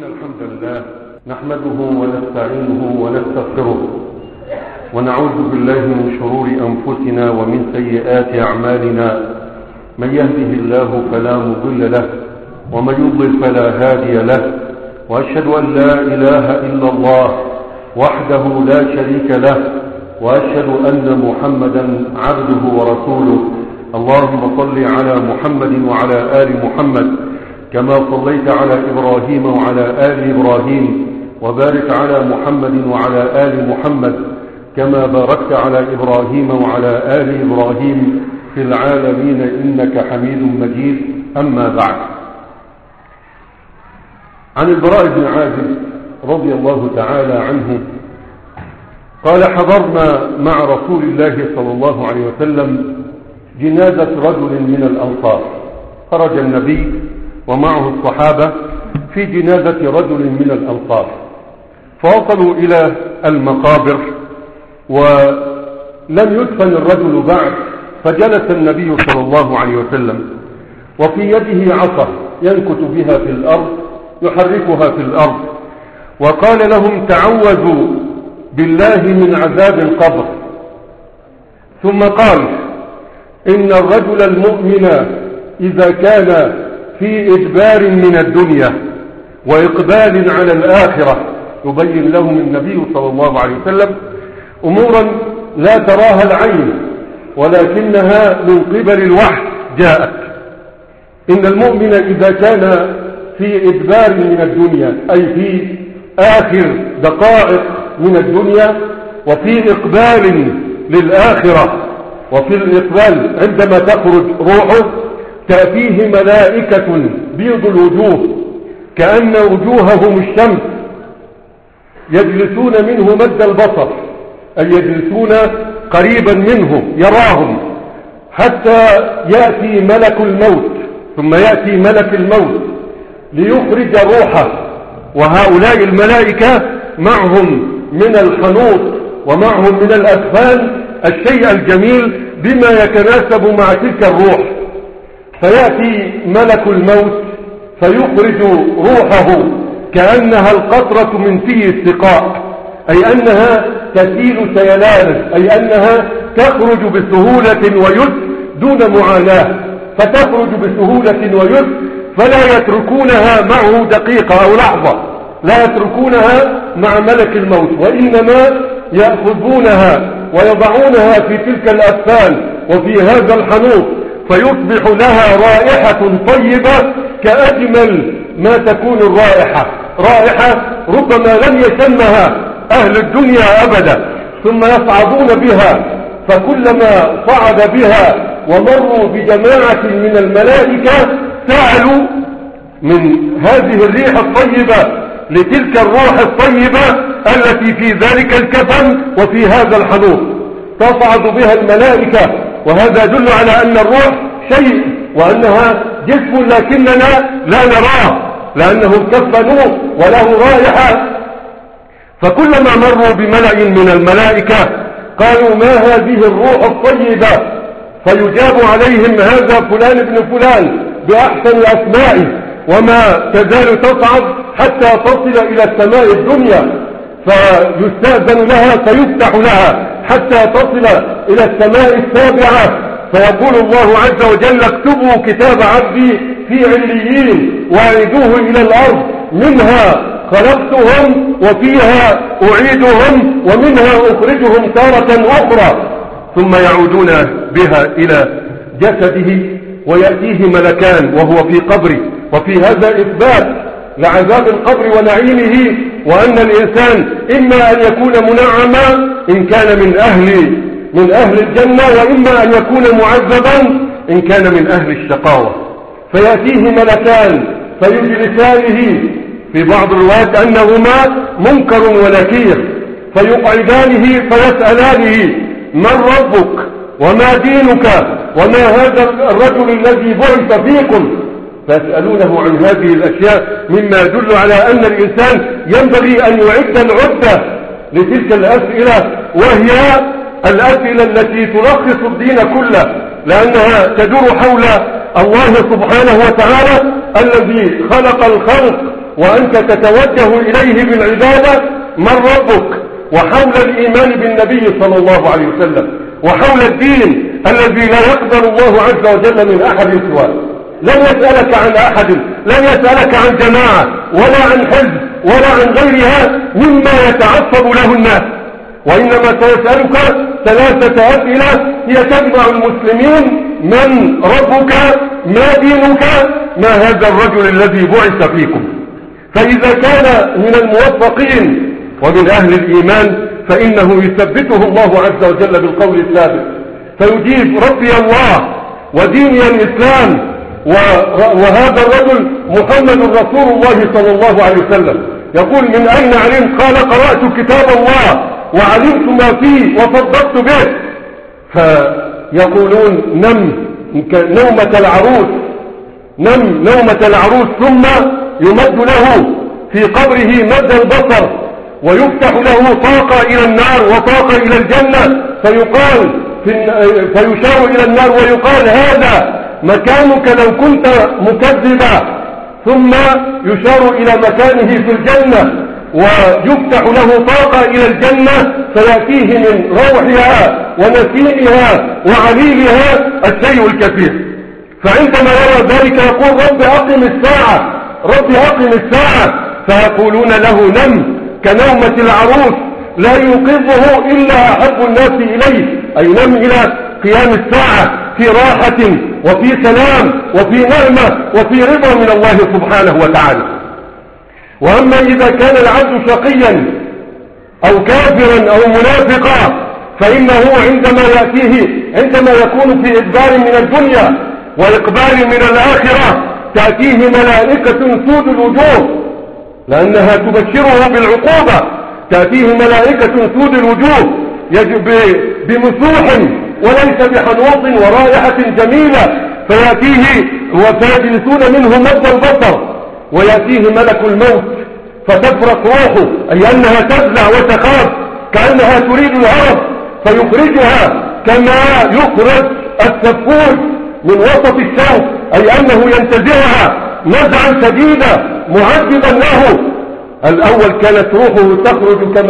الحمد لله نحمده ونستعينه ونستغفره ونعوذ بالله من شرور أنفسنا ومن سيئات أعمالنا. من يهده الله فلا مضل له ومن يضلل فلا هادي له، وأشهد أن لا إله إلا الله وحده لا شريك له، وأشهد أن محمدا عبده ورسوله. اللهم صل على محمد وعلى آل محمد كما صليت على إبراهيم وعلى آل إبراهيم، وبارك على محمد وعلى آل محمد كما باركت على إبراهيم وعلى آل إبراهيم في العالمين إنك حميد مجيد. أما بعد، عن البراء بن عازب رضي الله تعالى عنه قال: حضرنا مع رسول الله صلى الله عليه وسلم جنازة رجل من الأنصار. خرج النبي ومعه الصحابة في جنازة رجل من الأنصار، فوصلوا إلى المقابر ولم يدفن الرجل بعد، فجلس النبي صلى الله عليه وسلم وفي يده عصا ينكت بها في الأرض يحركها في الأرض، وقال لهم: تعوذوا بالله من عذاب القبر. ثم قال: إن الرجل المؤمن إذا كان في إدبار من الدنيا وإقبال على الآخرة، يبين لهم النبي صلى الله عليه وسلم أمورا لا تراها العين ولكنها من قبل الوحي جاءت. إن المؤمن إذا كان في إدبار من الدنيا، أي في آخر دقائق من الدنيا، وفي إقبال للآخرة، وفي الإقبال عندما تخرج روحه تأتيه ملائكة بيض الوجوه كأن وجوههم الشمس، يجلسون منه مد البصر، أي يجلسون قريبا منه يراهم، حتى يأتي ملك الموت. ثم يأتي ملك الموت ليخرج روحه، وهؤلاء الملائكة معهم من الحنوط ومعهم من الأكفان الشيء الجميل بما يتناسب مع تلك الروح. فيأتي ملك الموت فيخرج روحه كأنها القطرة من فيه السقاء، أي أنها تسيل سيلانا، أي أنها تخرج بسهولة ويسر دون معاناة، فتخرج بسهولة ويسر، فلا يتركونها معه دقيقة أو لحظة، لا يتركونها مع ملك الموت، وإنما يأخذونها ويضعونها في تلك الأكفان وفي هذا الحنوط، فيصبح لها رائحة طيبة كأجمل ما تكون الرائحة، رائحة ربما لم يشمها أهل الدنيا أبدا. ثم يصعدون بها، فكلما صعد بها ومروا بجماعة من الملائكة سألوا من هذه الريح الطيبة لتلك الروح الطيبة التي في ذلك الكفن وفي هذا الحنوط، تصعد بها الملائكة. وهذا يدل على أن الروح شيء وأنها جسم لكننا لا نراه، لأنهم كفنوه وله رائحة. فكلما مروا بملأ من الملائكة قالوا: ما هذه الروح الطيبة؟ فيجاب عليهم: هذا فلان ابن فلان بأحسن أسمائه، وما تزال تصعد حتى تصل إلى السماء الدنيا، فيستأذن لها فيفتح لها حتى تصل إلى السماء السابعة، فيقول الله عز وجل: اكتبوا كتاب عبدي في عليين وأعيدوه إلى الأرض، منها خلقتهم وفيها أعيدهم ومنها أخرجهم تارة أخرى. ثم يعودون بها إلى جسده ويأتيه ملكان وهو في قبره. وفي هذا إثبات لعذاب القبر ونعيمه، وأن الإنسان إما أن يكون منعما إن كان من أهل الجنة، وإما أن يكون معذبا إن كان من أهل الشقاوة. فيأتيه ملكان فيجلسانه، في بعض الروايات أنهما منكر ونكير، فيقعدانه فيسألانه: من ربك وما دينك وما هذا الرجل الذي بعث فيكم؟ فيسألونه عن هذه الأشياء، مما يدل على أن الإنسان ينبغي أن يعد العدة لتلك الأسئلة، وهي الأسئلة التي تلخص الدين كله، لأنها تدور حول الله سبحانه وتعالى الذي خلق الخلق وأنت تتوجه إليه بالعبادة من ربك، وحول الإيمان بالنبي صلى الله عليه وسلم، وحول الدين الذي لا يقبل الله عز وجل من أحد سواه. لن يسألك عن أحد، لن يسألك عن جماعة ولا عن حزب ولا عن غيرها مما يتعصب له الناس، وإنما سيسألك 3 أسئلة هي تجمع المسلمين: من ربك؟ ما دينك؟ ما هذا الرجل الذي بعث فيكم؟ فإذا كان من الموفقين ومن أهل الإيمان فإنه يثبته الله عز وجل بالقول الثابت، فيجيب: ربي الله وديني الإسلام، وهذا الرجل محمد رسول الله صلى الله عليه وسلم. يقول: من أين علمت؟ قال: قرأت كتاب الله وعلمت ما فيه وصدقت به. فيقولون: نم نومة العروس، نم نومة العروس. ثم يمد له في قبره مد البصر، ويفتح له طاقة إلى النار وطاقة إلى الجنة، فيشار إلى النار ويقال: هذا مكانك لو كنت مكذبا. ثم يشار إلى مكانه في الجنة، ويفتح له طاقة إلى الجنة، فيأتيه من روحها ونسيمها وعليلها الشيء الكثير. فعندما يرى ذلك يقول: رب أقم الساعة، رب أقم الساعة. فيقولون له: نم كنومة العروس، لا يوقظه إلا أحب الناس إليه، أي نم إلى قيام الساعة في راحة وفي سلام وفي نعمة وفي رضا من الله سبحانه وتعالى. وأما إذا كان العبد شقيا أو كافرا أو منافقا فإنه عندما يكون في إدبار من الدنيا وإقبال من الآخرة تأتيه ملائكة سود الوجوه، لأنها تبشره بالعقوبة. تأتيه ملائكة سود الوجوه بمسوح وليس بحنوط ورائحة جميلة، فيجلسون منه مد البصر، ويأتيه ملك الموت فتفرق روحه، أي أنها تفزع وتخاف كأنها تريد الهرب، فيخرجها كما يخرج السفور من وسط الشوك، أي أنه ينتزعها نزعا شديدا معذبا له. الأول كانت روحه تخرج كما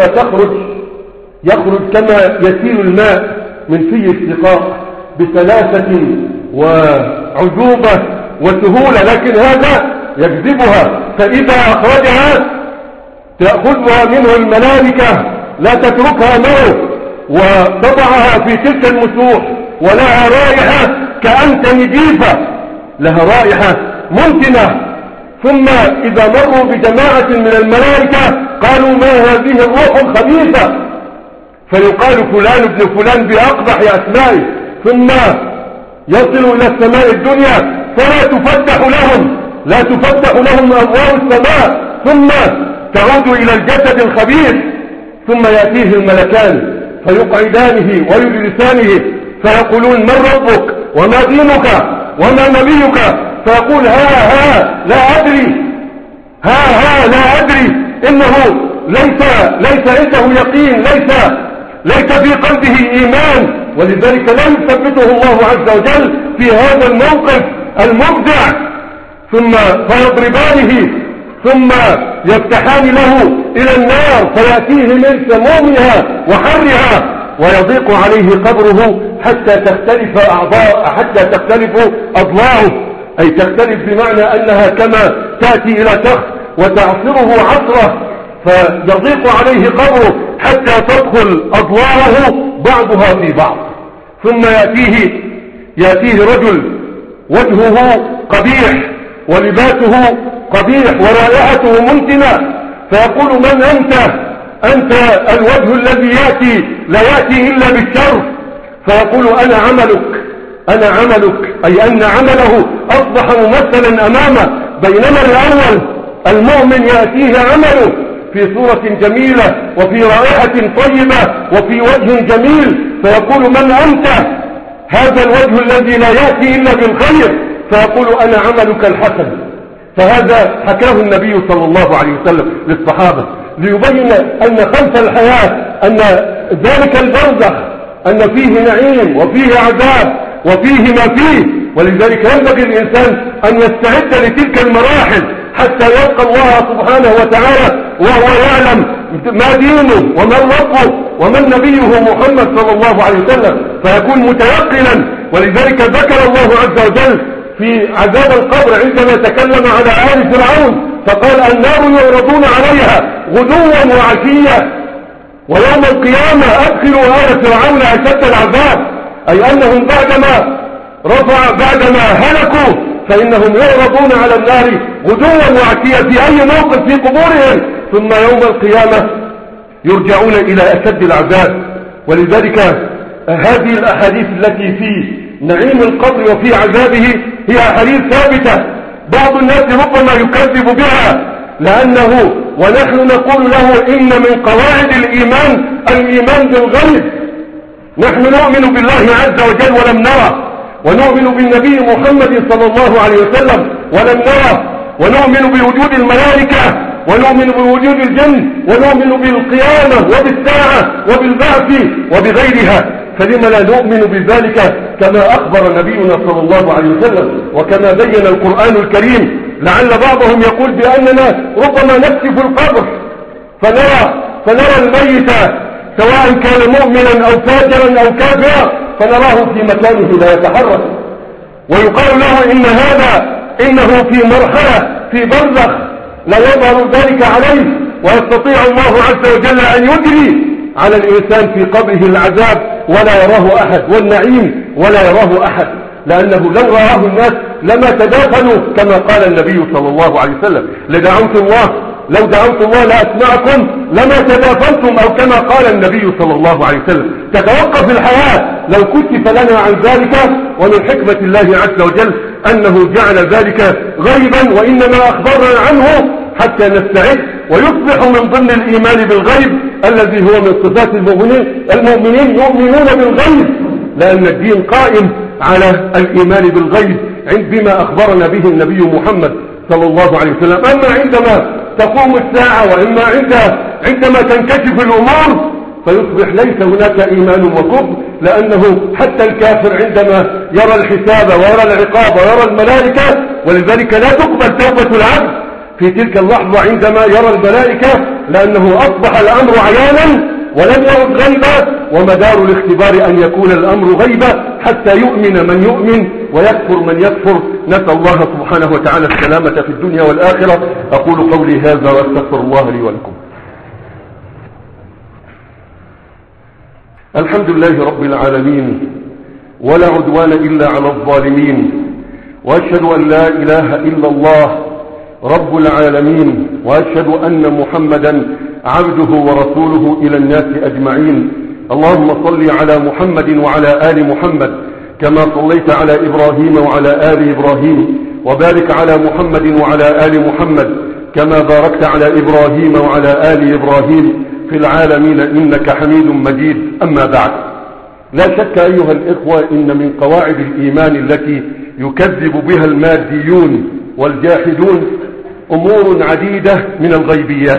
يخرج كما يسيل الماء من في السقاء بسلاسة وعذوبة وسهولة، لكن هذا يجذبها، فإذا أخرجها تأخذها منه الملائكة لا تتركها معه وتضعها في تلك المسوح، ولها رائحة كأنت نجيفة، لها رائحة منتنة. ثم إذا مروا بجماعة من الملائكة قالوا: ما هذه الروح الخبيثة؟ فيقال: فلان ابن فلان بأقبح أسمائه. ثم يصلوا إلى السماء الدنيا فلا تفتح لهم أبواب السماء، ثم تعود إلى الجسد الخبيث. ثم يأتيه الملكان فيقعدانه ويجلسانه فيقولون: من ربك وما دينك وما نبيك؟ فيقول: ها لا أدري، إنه ليس عنده يقين، ليس في قلبه إيمان، ولذلك لا يثبته الله عز وجل في هذا الموقف المفزع. ثم فيضربانه، ثم يفتحان له إلى النار فيأتيه من سمومها وحرها، ويضيق عليه قبره حتى تختلف أضلاعه، أي تختلف بمعنى أنها كما تأتي إلى شخص وتعصره عصره، فيضيق عليه قبره حتى تدخل أضلاعه بعضها في بعض. ثم يأتيه رجل وجهه قبيح ولباسه قبيح ورائحته منتنة، فيقول: من أنت الوجه الذي لا يأتي إلا بالشر. فيقول: أنا عملك، أي أن عمله أصبح ممثلا أمامه، بينما الأول المؤمن يأتيه عمله في صورة جميلة وفي رائحة طيبة وفي وجه جميل، فيقول: من أنت؟ هذا الوجه الذي لا يأتي إلا بالخير، فيقول: أنا عملك الحسن. فهذا حكاه النبي صلى الله عليه وسلم للصحابة ليبين أن خلف الحياة، أن ذلك البرزخ أن فيه نعيم وفيه عذاب وفيه ما فيه، ولذلك ينبغي الإنسان أن يستعد لتلك المراحل حتى يلقى الله سبحانه وتعالى وهو يعلم ما دينه ومن ربه ومن نبيه محمد صلى الله عليه وسلم، فيكون متيقنا. ولذلك ذكر الله عز وجل في عذاب القبر عندما تكلم على آل فرعون فقال النار يعرضون عليها غدوا وعشيا ويوم القيامة أدخلوا آل فرعون أشد العذاب، أي أنهم بعدما هلكوا فإنهم يعرضون على النار غدوا وعشيا في أي موقف في قبورهم، ثم يوم القيامة يرجعون إلى أشد العذاب. ولذلك هذه الأحاديث التي في نعيم القبر وفي عذابه هي أحاديث ثابتة. بعض الناس ربما يكذب بها لأنه ونحن نقول له إن من قواعد الإيمان بالغيب. نحن نؤمن بالله عز وجل ولم نرى، ونؤمن بالنبي محمد صلى الله عليه وسلم ولم نرى، ونؤمن بوجود الملائكة، ونؤمن بوجود الجن، ونؤمن بالقيامة وبالساعة وبالبعث وبغيرها. فلما لا نؤمن بذلك كما أخبر نبينا صلى الله عليه وسلم وكما بين القرآن الكريم؟ لعل بعضهم يقول بأننا ربما نكشف القبر فنرى الميت سواء كان مؤمنا أو فاجرا أو كافرا فنراه في مكانه لا يتحرك، ويقال له إنه في مرحلة في برزخ لا يظهر ذلك عليه، ويستطيع الله عز وجل أن يجري على الإنسان في قبره العذاب ولا يراه أحد، والنعيم ولا يراه أحد، لأنه لو رآه الناس لما تدافنوا كما قال النبي صلى الله عليه وسلم لو دعوت الله لأسمعكم لما تدافنتم، أو كما قال النبي صلى الله عليه وسلم. تتوقف الحياة لو كشف لنا عن ذلك، ومن حكمة الله عز وجل أنه جعل ذلك غيبا، وإنما أخبرنا عنه حتى نستعد ويصبح من ضمن الإيمان بالغيب الذي هو من صفات المؤمنين يؤمنون بالغيب، لأن الدين قائم على الإيمان بالغيب بما أخبرنا به النبي محمد صلى الله عليه وسلم. أما عندما تقوم الساعة وإما عندما تنكشف الأمور فيصبح ليس هناك إيمان وكفر، لأنه حتى الكافر عندما يرى الحساب ويرى العقاب ويرى الملائكة، ولذلك لا تقبل توبة العبد في تلك اللحظة عندما يرى الملائكة، لأنه أصبح الأمر عيانا ولم يعد غيبا، ومدار الاختبار أن يكون الأمر غيبا حتى يؤمن من يؤمن ويكفر من يكفر. نسأل الله سبحانه وتعالى السلامة في الدنيا والآخرة. أقول قولي هذا وأستغفر الله لي ولكم. الحمد لله رب العالمين، ولا عدوان إلا على الظالمين، وأشهد أن لا إله إلا الله رب العالمين، وأشهد أن محمدا عبده ورسوله إلى الناس أجمعين. اللهم صل على محمد وعلى آل محمد كما صليت على إبراهيم وعلى آل إبراهيم، وبارك على محمد وعلى آل محمد كما باركت على إبراهيم وعلى آل إبراهيم في العالمين إنك حميد مجيد. أما بعد، لا شك أيها الإخوة إن من قواعد الإيمان التي يكذب بها الماديون والجاحدون أمور عديدة من الغيبيات.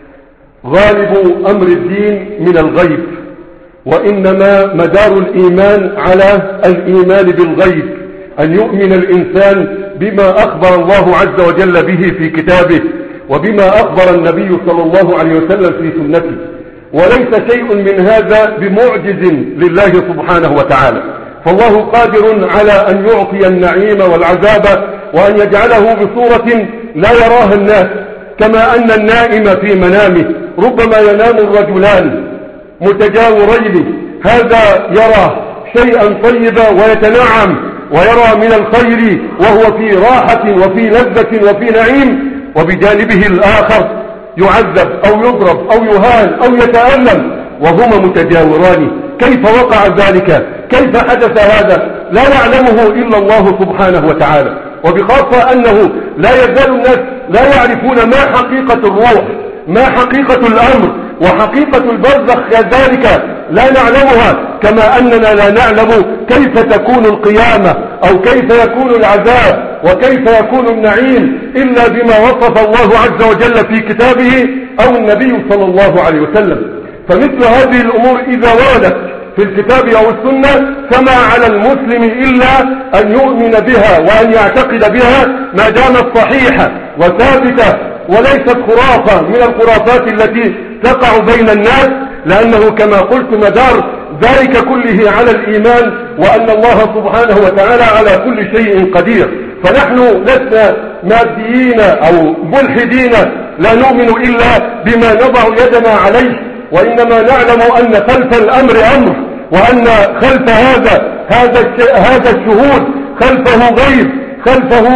غالب أمر الدين من الغيب، وإنما مدار الإيمان على الإيمان بالغيب، أن يؤمن الإنسان بما أخبر الله عز وجل به في كتابه، وبما أخبر النبي صلى الله عليه وسلم في سنته، وليس شيء من هذا بمعجز لله سبحانه وتعالى. فالله قادر على أن يعطي النعيم والعذاب وأن يجعله بصورة لا يراها الناس، كما أن النائم في منامه ربما ينام الرجلان متجاورين، هذا يرى شيئا طيبا ويتنعم ويرى من الخير وهو في راحة وفي لذة وفي نعيم، وبجانبه الآخر يعذب أو يضرب أو يهان أو يتألم وهما متجاوران. كيف وقع ذلك؟ كيف حدث هذا؟ لا يعلمه إلا الله سبحانه وتعالى، وبخاصة أنه لا يزال الناس لا يعرفون ما حقيقة الروح، ما حقيقة الأمر، وحقيقة البرزخ كذلك لا نعلمها، كما أننا لا نعلم كيف تكون القيامة أو كيف يكون العذاب وكيف يكون النعيم إلا بما وصف الله عز وجل في كتابه أو النبي صلى الله عليه وسلم. فمثل هذه الأمور إذا وردت في الكتاب أو السنة، فما على المسلم إلا أن يؤمن بها وأن يعتقد بها ما دامت صحيحة وثابتة وليست خرافة من الخرافات التي تقع بين الناس، لأنه كما قلت مدار ذلك كله على الإيمان وأن الله سبحانه وتعالى على كل شيء قدير. فنحن لسنا ماديين أو ملحدين لا نؤمن إلا بما نضع يدنا عليه، وإنما نعلم أن خلف الأمر أمر، وأن خلف هذا الشهود خلفه غيب، خلفه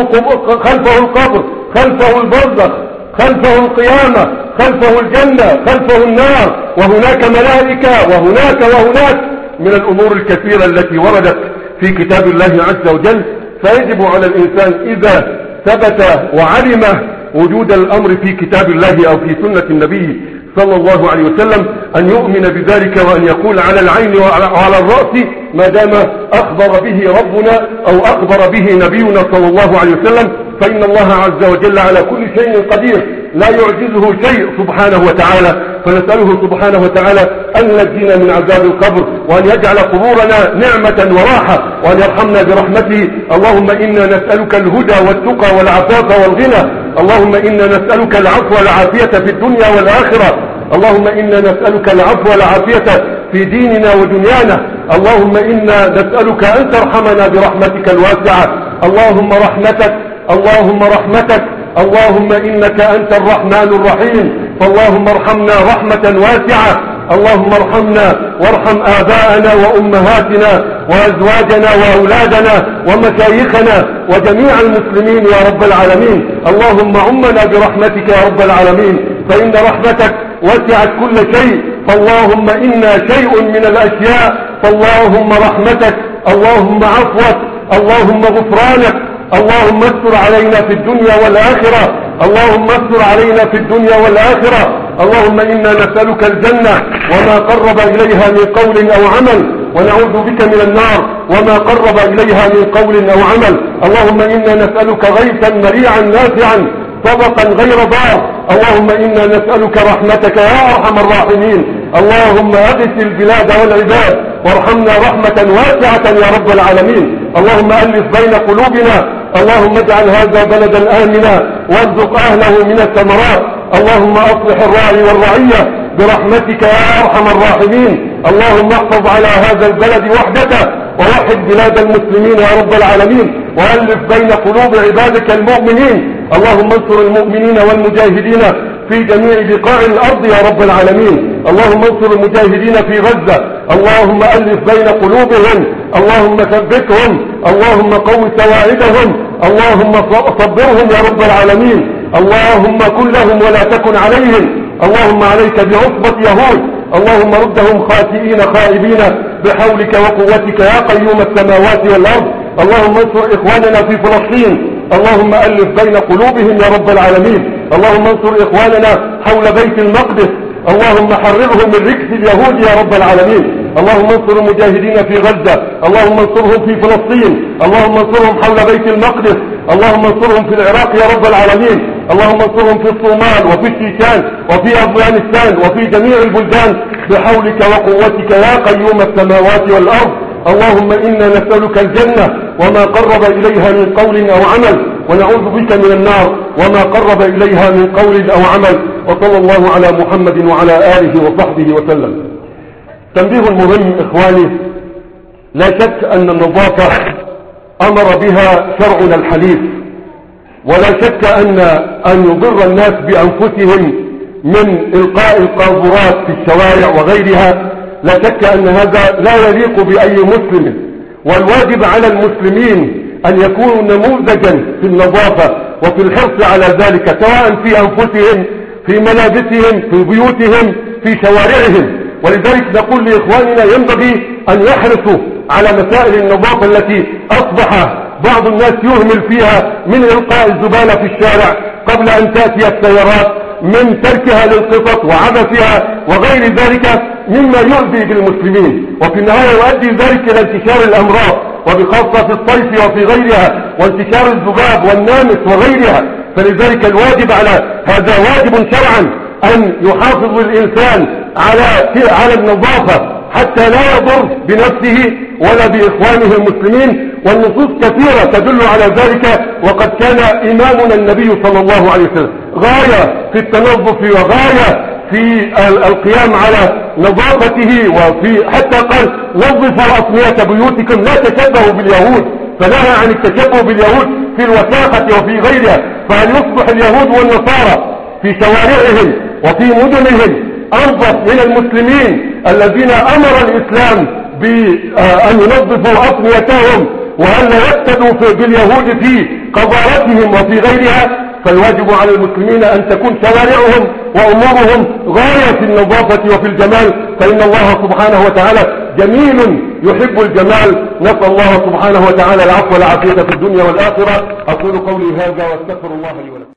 القبر، خلفه البرزخ، خلفه القيامة، خلفه الجنة، خلفه النار، وهناك ملائكة، وهناك من الأمور الكثيرة التي وردت في كتاب الله عز وجل. فيجب على الإنسان إذا ثبت وعلم وجود الأمر في كتاب الله أو في سنة النبي صلى الله عليه وسلم أن يؤمن بذلك، وأن يقول على العين وعلى الرأس ما دام أخبر به ربنا أو أخبر به نبينا صلى الله عليه وسلم، فإن الله عز وجل على كل شيء قدير لا يعجزه شيء سبحانه وتعالى. فنسأله سبحانه وتعالى أن ينجينا من عذاب القبر، وأن يجعل قبورنا نعمة وراحة، وأن يرحمنا برحمته. اللهم إنا نسألك الهدى والتقى والعفاف والغنى، اللهم إنا نسألك العفو والعافية في الدنيا والآخرة، اللهم إنا نسألك العفو والعافية في ديننا ودنيانا، اللهم إنا نسألك أن ترحمنا برحمتك الواسعة. اللهم رحمتك، اللهم رحمتك، اللهم إنك أنت الرحمن الرحيم، فاللهم ارحمنا رحمة واسعة. اللهم ارحمنا وارحم آباءنا وأمهاتنا وأزواجنا وأولادنا ومشايخنا وجميع المسلمين يا رب العالمين. اللهم عمنا برحمتك يا رب العالمين، فإن رحمتك وسعت كل شيء، فاللهم إنا شيء من الأشياء، فاللهم رحمتك، اللهم عفوك، اللهم غفرانك، اللهم استر علينا في الدنيا والآخرة، اللهم استر علينا في الدنيا والآخرة. اللهم إنا نسألك الجنة وما قرب إليها من قول أو عمل، ونعوذ بك من النار وما قرب إليها من قول أو عمل. اللهم إنا نسألك غيثا مريعا نافعا طبقا غير ضار. اللهم إنا نسألك رحمتك يا أرحم الراحمين. اللهم أغث البلاد والعباد وارحمنا رحمة واسعة يا رب العالمين. اللهم ألف بين قلوبنا، اللهم اجعل هذا بلدا آمنا وارزق أهله من الثمرات. اللهم أصلح الراعي والرعية برحمتك يا أرحم الراحمين. اللهم احفظ على هذا البلد وحدته ووحد بلاد المسلمين يا رب العالمين، وألف بين قلوب عبادك المؤمنين. اللهم انصر المؤمنين والمجاهدين في جميع بقاع الأرض يا رب العالمين. اللهم انصر المجاهدين في غزة، اللهم ألف بين قلوبهم، اللهم ثبتهم، اللهم قو سواعدهم، اللهم صبرهم يا رب العالمين. اللهم كن لهم ولا تكن عليهم. اللهم عليك بعصبة يهود، اللهم ردهم خاسئين خائبين بحولك وقوتك يا قيوم السماوات والأرض. اللهم انصر إخواننا في فلسطين، اللهم ألف بين قلوبهم يا رب العالمين. اللهم انصر إخواننا حول بيت المقدس، اللهم حررهم من ركس اليهود يا رب العالمين. اللهم انصر المجاهدين في غزة، اللهم انصرهم في فلسطين، اللهم انصرهم حول بيت المقدس، اللهم انصرهم في العراق يا رب العالمين. اللهم انصرهم في الصومال وفي الشيشان وفي أفغانستان وفي جميع البلدان بحولك وقوتك يا قيوم السماوات والأرض. اللهم إنا نسألك الجنة وما قرب إليها من قول أو عمل، ونعوذ بك من النار وما قرب إليها من قول أو عمل. وصلى الله على محمد وعلى آله وصحبه وسلم. تنبيه مهم إخواني، لا شك أن النظافة أمر بها شرعنا الحنيف، ولا شك أن يضر الناس بأنفسهم من إلقاء القاذورات في الشوارع وغيرها، لا شك أن هذا لا يليق بأي مسلم، والواجب على المسلمين أن يكونوا نموذجا في النظافة وفي الحرص على ذلك، سواء في أنفسهم، في ملابسهم، في بيوتهم، في شوارعهم. ولذلك نقول لإخواننا ينبغي أن يحرصوا على مسائل النظافة التي أصبح بعض الناس يهمل فيها، من إلقاء الزبالة في الشارع قبل أن تأتي السيارات، من تركها للقطط وعبثها وغير ذلك مما يؤذي بالمسلمين، وفي النهاية يؤدي ذلك إلى انتشار الأمراض، وبخاصة في الصيف وفي غيرها، وانتشار الذباب والنامس وغيرها. فلذلك الواجب على هذا واجب شرعا أن يحافظ الإنسان على النظافة حتى لا يضر بنفسه ولا بإخوانه المسلمين. والنصوص كثيرة تدل على ذلك، وقد كان إمامنا النبي صلى الله عليه وسلم غاية في التنظف وغاية في القيام على نظافته، وفي حتى قال نظفوا أصنية بيوتكم لا تشبهوا باليهود، فنهى عن التشبه باليهود في الوساخة وفي غيرها. فهل يصبح اليهود والنصارى في شوارعهم وفي مدنهم أنظف من المسلمين الذين أمر الإسلام بأن ينظفوا أصنيتهم؟ وهل لا يقتدوا باليهود في قذارتهم وفي غيرها؟ فالواجب على المسلمين أن تكون شوارعهم وأمورهم غاية في النظافة وفي الجمال، فإن الله سبحانه وتعالى جميل يحب الجمال. نسأل الله سبحانه وتعالى العفو والعافية في الدنيا والآخرة. أقول قولي هذا واستغفر الله لي ولكم.